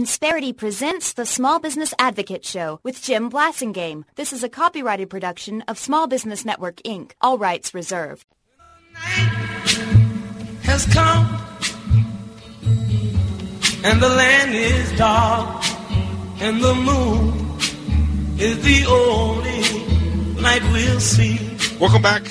Insperity presents the Small Business Advocate Show with Jim Blasingame. This is a copyrighted production of Small Business Network, Inc. All rights reserved. Has come and the land is dark and the moon is the only light we'll see. Welcome back.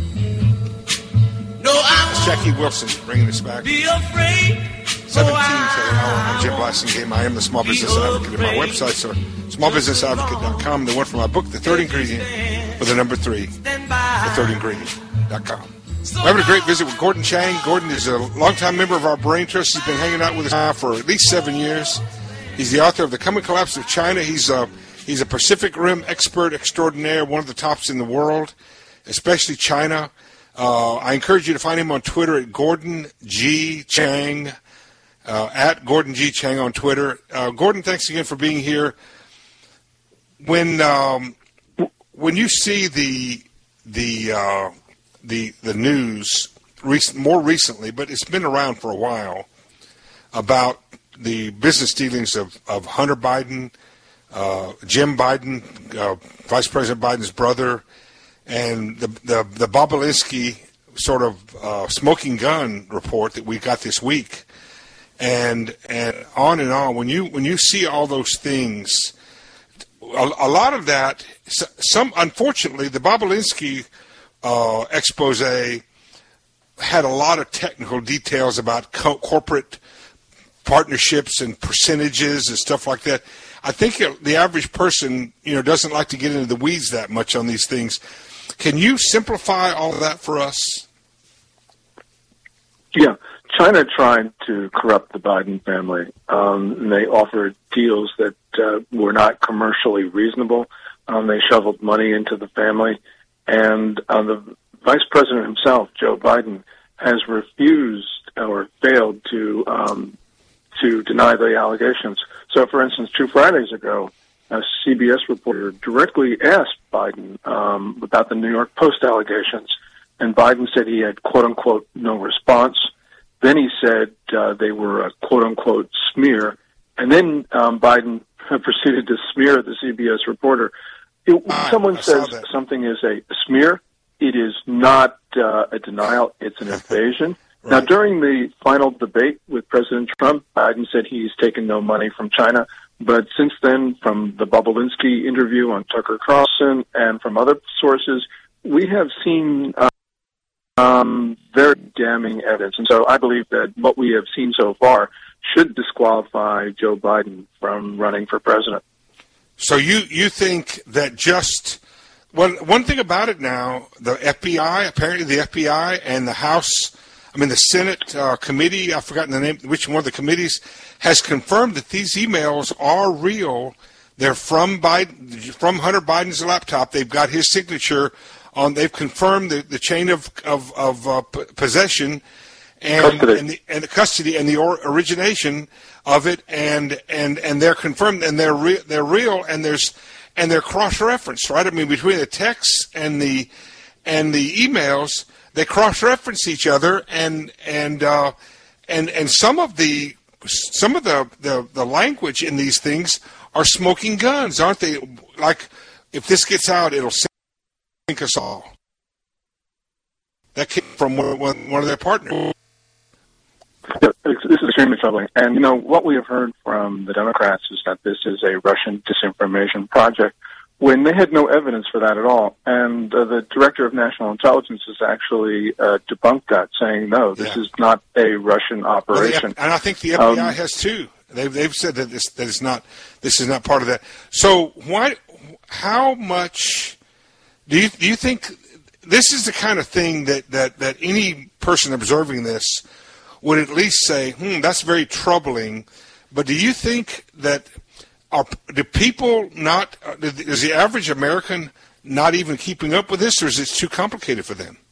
No, It's Jackie Wilson bringing us back. Be afraid. 17 to an hour. I'm Jim Blasingame. I am the Small Business Advocate. My websites are smallbusinessadvocate.com. The one for my book, The Third Ingredient, with the number 3, thethirdingredient.com. We're having a great visit with Gordon Chang. Gordon is a longtime member of our Brain Trust. He's been hanging out with us now for at least 7 years. He's the author of The Coming Collapse of China. He's a Pacific Rim expert extraordinaire, one of the tops in the world, especially China. I encourage you to find him on Twitter at Gordon G. Chang, at Gordon G. Chang on Twitter. Gordon, thanks again for being here. When you see the news more recently, but it's been around for a while, about the business dealings of Hunter Biden, Jim Biden, Vice President Biden's brother, and the Bobulinski sort of smoking gun report that we got this week, and on and on. When you see all those things, a lot of that, unfortunately, the Bobulinski expose had a lot of technical details about corporate partnerships and percentages and stuff like that. I think the average person, doesn't like to get into the weeds that much on these things. Can you simplify all of that for us? Yeah. China tried to corrupt the Biden family. And they offered deals that were not commercially reasonable. They shoveled money into the family. And the vice president himself, Joe Biden, has refused or failed to deny the allegations. So, for instance, 2 Fridays ago, a CBS reporter directly asked Biden about the New York Post allegations, and Biden said he had, quote-unquote, no response. Then he said they were a quote-unquote smear, and then Biden proceeded to smear the CBS reporter. Someone says something is a smear. It is not a denial. It's an invasion. Right. Now, during the final debate with President Trump, Biden said he's taken no money from China. But since then, from the Bobulinski interview on Tucker Carlson and from other sources, we have seen very damning evidence. And so I believe that what we have seen so far should disqualify Joe Biden from running for president. So you think that just one thing about it now, the FBI, apparently the FBI and the House, the Senate committee, I've forgotten the name, which one of the committees, has confirmed that these emails are real. They're from Hunter Biden's laptop. They've got his signature on. They've confirmed the chain of possession and the custody and the origination of it, and they're confirmed, and they're real, and they're cross-referenced, right? Between the texts and the emails, they cross-reference each other, and some of the language in these things are smoking guns, aren't they? Like, if this gets out, it'll sink us all. That came from one of their partners. This is extremely troubling. And, what we have heard from the Democrats is that this is a Russian disinformation project, when they had no evidence for that at all. And the Director of National Intelligence has actually debunked that, saying, no, this is not a Russian operation. And I think the FBI has too. They've said that this is not part of that. So how much do you think this is the kind of thing that any person observing this would at least say, that's very troubling? But do you think that do people not, is the average American not even keeping up with this, or is it too complicated for them?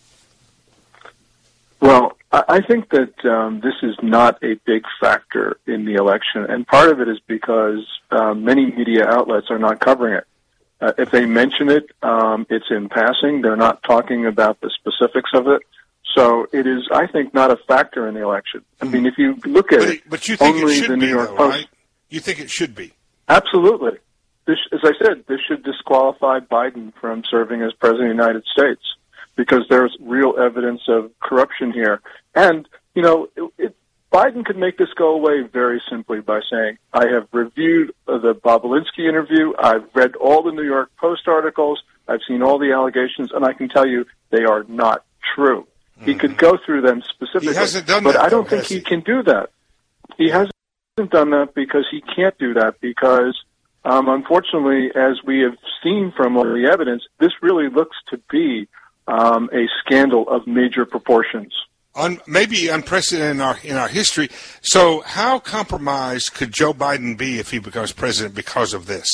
Well, I think that this is not a big factor in the election, and part of it is because many media outlets are not covering it. If they mention it, it's in passing. They're not talking about the specifics of it. So it is, I think, not a factor in the election. If you look at but you think only it should the New be, York though, Post. right? You think it should be? Absolutely. This, as I said, this should disqualify Biden from serving as president of the United States because there's real evidence of corruption here. And, you know, Biden could make this go away very simply by saying, I have reviewed the Bobulinski interview, I've read all the New York Post articles, I've seen all the allegations, and I can tell you they are not true. Mm-hmm. He could go through them specifically. He hasn't done but that, I don't think he can do that. He hasn't done that because he can't do that because, unfortunately, as we have seen from all the evidence, this really looks to be a scandal of major proportions. Maybe unprecedented in our history. So how compromised could Joe Biden be if he becomes president because of this?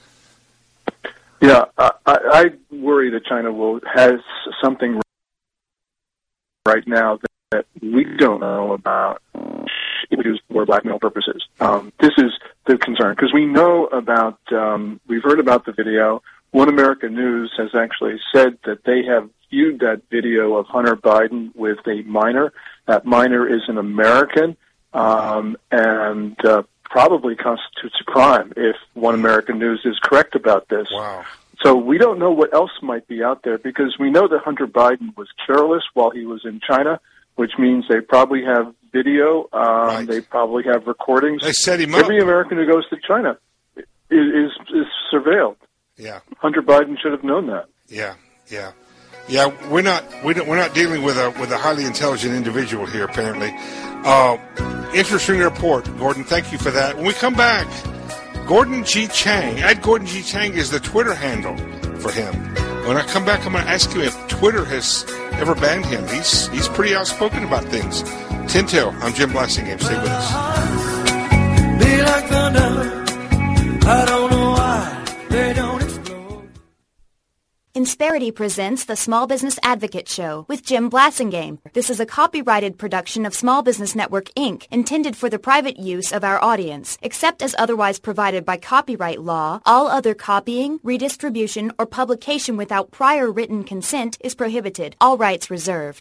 Yeah, I worry that China has something right now that we don't know about used for blackmail purposes. This is the concern because we know about, we've heard about the video. One American News has actually said that they have viewed that video of Hunter Biden with a minor. That minor is an American and probably constitutes a crime if One American News is correct about this. Wow. So we don't know what else might be out there because we know that Hunter Biden was careless while he was in China, which means they probably have video, right. They probably have recordings. They set him up. Every American who goes to China is surveilled. Yeah. Hunter Biden should have known that. Yeah. We're not dealing with a highly intelligent individual here, apparently. Interesting report, Gordon. Thank you for that. When we come back, Gordon G. Chang. @Gordon G. Chang is the Twitter handle for him. When I come back, I'm going to ask you if Twitter has ever banned him. He's pretty outspoken about things. 10 till. I'm Jim Blassingame. Stay with us. Be like thunder. I don't know why they don't explode. Insperity presents the Small Business Advocate Show with Jim Blassingame. This is a copyrighted production of Small Business Network, Inc., intended for the private use of our audience. Except as otherwise provided by copyright law, all other copying, redistribution, or publication without prior written consent is prohibited. All rights reserved.